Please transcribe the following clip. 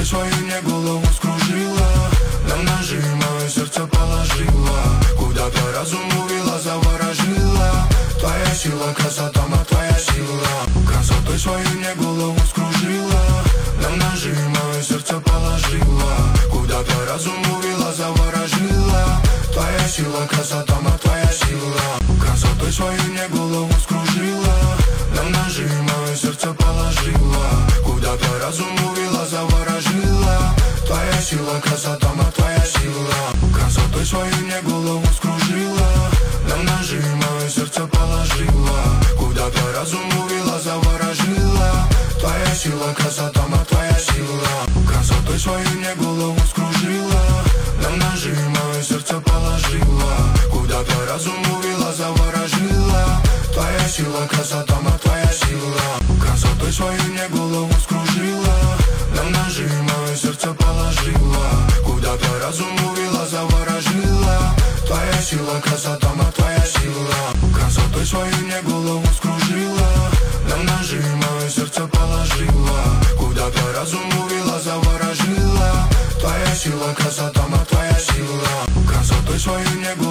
Красотой свою мне голову скружила, на ножи мое сердце положила, куда-то разум увела, заворожила. Твоя сила, красота, твоя сила. Красотой свою мне голову скружила, на ножи мое сердце положила, куда-то разум увела, заворожила. Твоя сила, красота, твоя сила. Красотой свою мне голову скружила, на ножи мое сердце положила, куда-то разум увела, заворожила. Твоя сила, красота, твоя сила. Красотой свою мне голову скружила, на ножи мое сердце положила, куда-то разум увела, заворожила. Твоя сила, красота, твоя сила. Красотой свою мне голову скружила, на ножи мое сердце положила, куда-то разум увела, заворожила. Твоя сила, красота, твоя сила. Красотой свою мне голову скружила, на ножи мое сердце положила, куда-то разум увела, заворожила. Твоя сила, красота, твоя сила. Красотой свою мне голову скружила, на ножи мое сердце положила, куда-то разум увела, заворожила. Твоя сила, красота, твоя сила. Красотой свою мне